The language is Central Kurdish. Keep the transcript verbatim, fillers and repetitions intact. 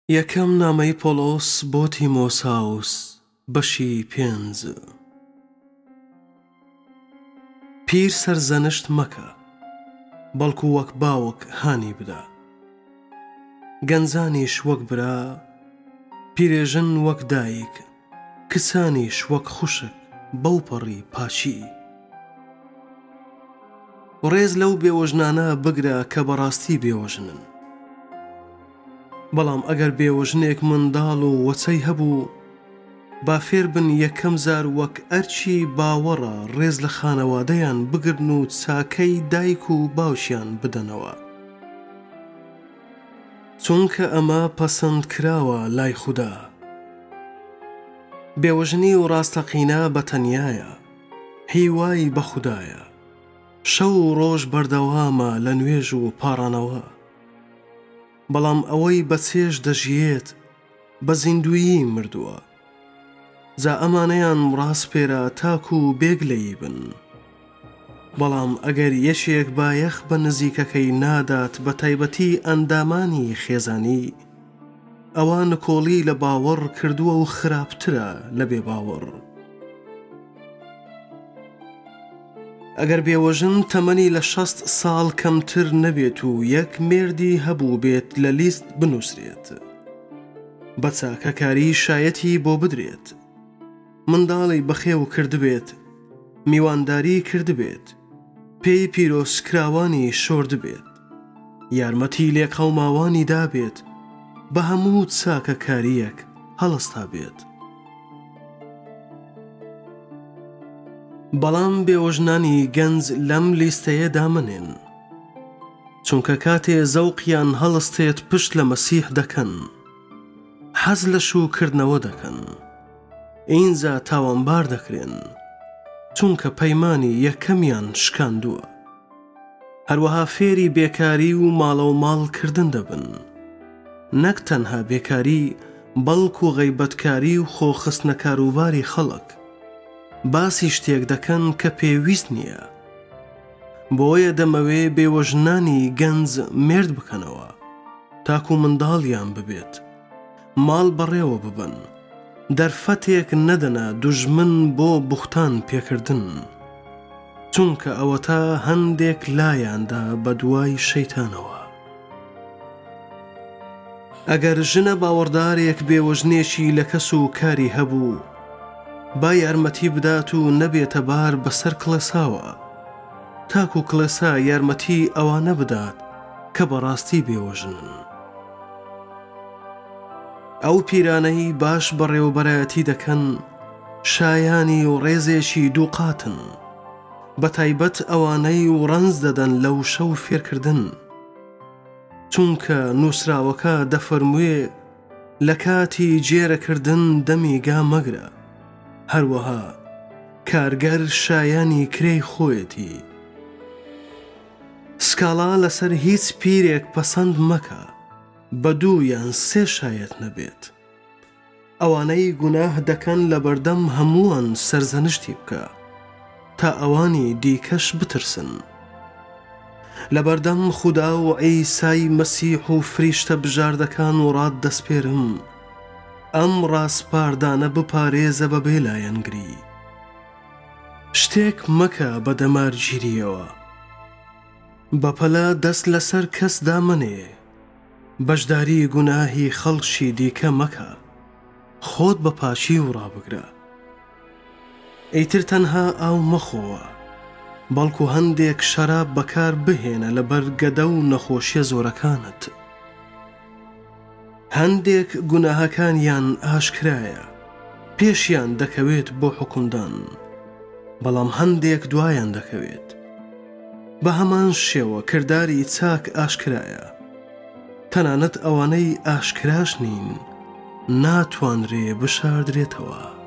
یەکەم نامەی پۆلۆس بۆ تیمۆساوس بەشی پێنج. پیر سەرزەنشت مەکە، بەڵکو وەک باوک هانی بدە، گەنجانیش وەک برا، پیرێژن وەک دایک، کچانیش وەک خوشک بەوپەڕی پاچی. ڕێز لەو بێوەژنانە بگرە کە بەڕاستی بێوەژنن، بەڵام ئەگەر بێوەژنێک منداڵ و وەچەی هەبوو، با فێر بن یەکەم زار وەک ئەرچی باوەڕە ڕێز لە خانەوادەیان بگرن و چاکەی دایک و باوشیان بدەنەوە، چونکە ئەمە پەسەند کراوە لای خودا. بێوەژنی و ڕاستەقینە بەتەنیایە، هیوای بە خودایە، شەو و ڕۆژ بەردەوامە لە نوێژ و پاڕانەوە، بەڵام ئەوەی بە چێژ دەژیێت بە زیندویی مردووە. جا ئەمانەیان ڕاستپێرە تاکو و بێگلەیی بن، بەڵام ئەگەر یەشێک بایەخ بە نزیکەکەی نادات بە تایبەتی ئەندامانی خێزانی، ئەوە نکۆڵی لە باوەڕ کردووە و خراپترە لە بێ باوەڕ. ئەگەر بێوەژن تەمەنی لە شەست ساڵ کەمتر نەبێت و یەک مێردی هەبوو بێت لە لیست بنووسرێت، بە چاکەکاری شایەتی بۆ بدرێت، منداڵی بەخێو کردبێت، میوانداری کردبێت، پێی پیرۆزکراوانی شۆردبێت، یارمەتی لێ قەوماوانی دابێت، بە هەموو چاکەکاریەک هەڵستا بێت. بەڵام بێوەژنانی گەنج لەم لیستەیە دامنێن، چونکە کاتێ زەوقیان هەڵستێت پشت لە مەسیح دەکەن، حەز لە شوکردنەوە دەکەن، ئینجا تاوانبار دەکرێن، چونکە پەیمانی یەکەمیان شکاندووە. هەروەها فێری بێکاری و ماڵە و ماڵکردن دەبن، نەک تەنها بێکاری، بەڵکو غەیبەتکاری و خۆخستنە کاروباری خەڵک. باسی شتێک دەکەن کە پێویست نییە، بۆیە دەمەوێ بێوەژنانی گەنج مێرد بکەنەوە، تاکو منداڵیان ببێت، ماڵ بەڕێوە ببن، دەرفەتێک نەدەنە دوژمن بۆ بوختان پێکردن، چونکە ئەوە تا هەندێک لایاندا بە دوای شەیتانەوە. ئەگەر ژنە باوەڕدارێک بێوەژنێکی لە کەس و کاری هەبوو، با یارمەتی بدات و نەبێتە بار بەسەر کڵێساوە، تاکو کڵێسا یارمەتی ئەوانە بدات کە بەڕاستی بێوەژنن. ئەو پیرانەی باش بەڕێوەبەرایەتی دەکەن شایانی و ڕێزێکی دووقاتن، بە تایبەت ئەوانەی و ڕەنج دەدەن لەو شەو فێرکردن، چونکە نووسراوەکە دەفەرموێ لە کاتی جێرەکردن دەمی گا مەگرە، هەروەها کارگەر شایانی کرێی خۆیەتی. سکاڵا لەسەر هیچ پیرێک پەسەند مەکە بە دوو یان سێ شایەت نەبێت. ئەوانەی گوناه دەکەن لە بەردەم هەمووان سەرزەنشتی بکە، تا ئەوانی دیکەش بترسن. لە بەردەم خودا و عیسای مەسیح و فریشتە بژاردەکان و ڕاد دەسپێرم، ئەم ڕاستپاردانە بپارێزە بە بێلایەنگری. شتێک مەکە بە دەمارگیریەوە، بەپەلا دەست لەسەر کەس دامنێ، بەشداری گوناهی خەڵکی دیکە مەکە، خۆت بە پاچی و ڕابگرە. ئەیتر تەنها ئاو مەخۆوە، بەڵکو هەندێک شەراب بەکار بهێنە لەبەر گەدە و نەخۆشیە زۆرەکانت. هەندێک گوناهەکانیان ئاشکرایە، پێشیان دەکەوێت بۆ حکومدان، بەڵام هەندێک دوایان دەکەوێت. بە هەمان شێوە کردداری چاک ئاشکرایە، تەنانەت ئەوانەی ئاشکراش نین ناتوانرێ بشاردرێتەوە.